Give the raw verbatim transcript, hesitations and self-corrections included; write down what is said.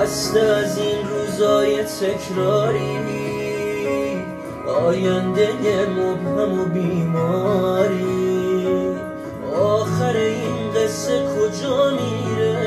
خسته از این روزای تکراری، آینده مبهم و بیماری. آخر این قصه کجا میره؟